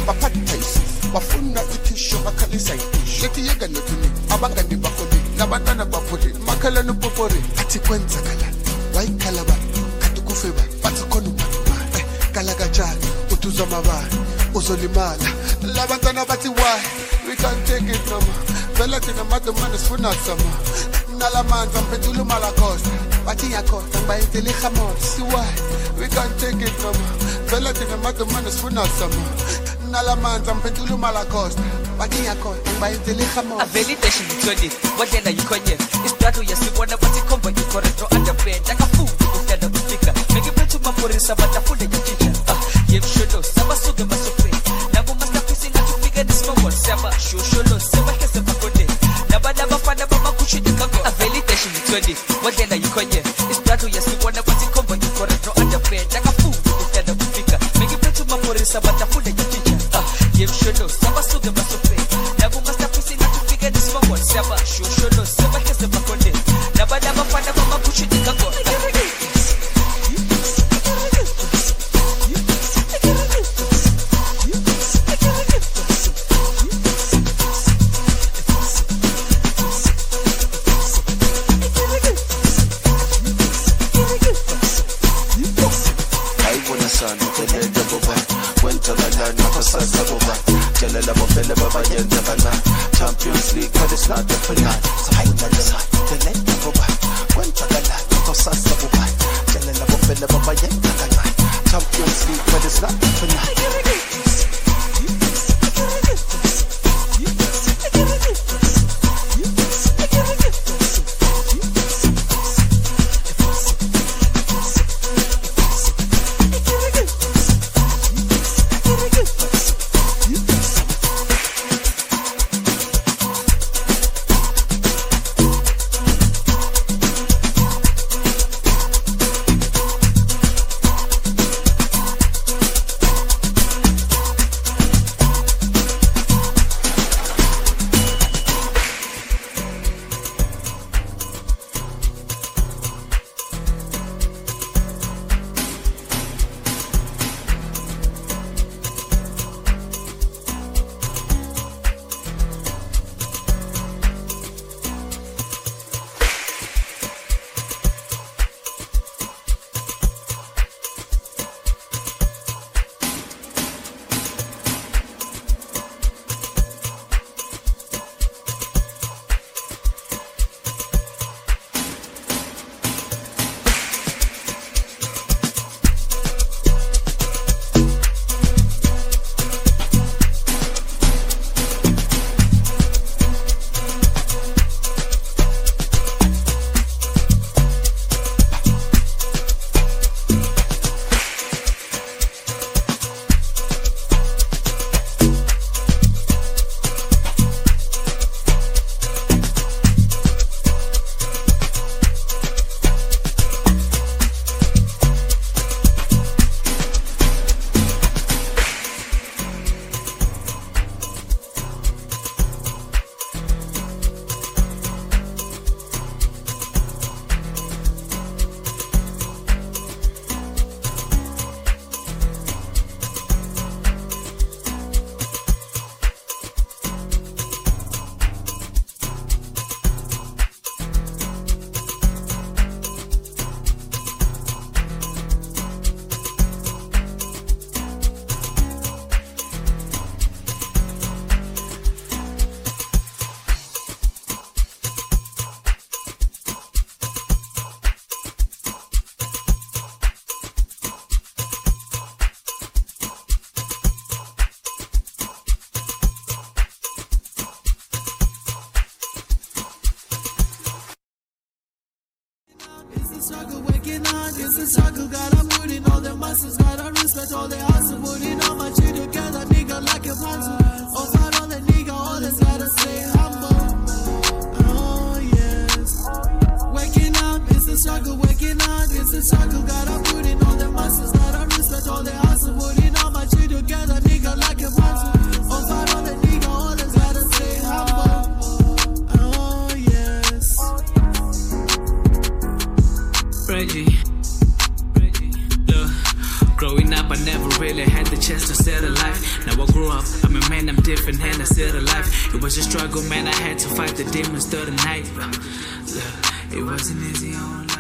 baphathi phayisi bafuna ithisho bakhalisa ithisho lethi yeke nothini abangani bakhole labantwana baphole makhalana popore athi kwenzakalani wayikhala ba kanti kufe ba bathi khona ubani kala kanjani utuza mabani uzolimala labantwana bathi why we can't take it no more vela thina madamane sifuna sama nalamanza mphendula malakosta bathi yakhosta ngibayenzela ihamot see why we can't take it no more vela thina madamane sifuna sama nalamanza mphendula malakosta bathi yakhosta ngibayenzela ihamot avelidation ngitholi wadlela yikhonye isithathu yasibona bathi khomba icorridor underbed akafundi ufunda kufika ngikuphethe umapurisa batafunda yithisha yemsholo sabasuke basofre nabo masterpiece ngathufika nisibongo siyaba shosholo sebahese bakode nabana bafana bamakushide kango avelidation ngitholi wadlela yikhonye isithathu yasibona bathi khomba icorridor underbed akafundi ufunda kufika ngikuphethe umapurisa batafunda yithisha yemsholo sabasuke basofre nabo masterpiece ngathufika nisibongo siyaba shosholo sebahese bakode nabana bafana bamakushide kango Champions League, but it's not the finale. So I tell you, the let them go back. When Tagala, to Sasa go back. Jalala Bofella Baba Yentagala. Champions League, but it's not the finale. struggle, gotta put in all the muscles, gotta respect all the hustle, putting all my shit together, nigga, like a puzzle. Oh, God, all the nigga, always gotta stay humble. Oh, yes. Waking up, it's a struggle, waking up, it's a struggle, gotta put in all the muscles, gotta respect all the hustle, putting all my shit together, nigga, like a puzzle. Oh, God, all the nigga, always gotta stay humble. Oh, yes. Reggie, look, Growing up, I never really had the chance to settle life. Now I grew up, I'm a man, I'm different, and I settle life. It was a struggle, man, I had to fight the demons through the night. It wasn't easy on life.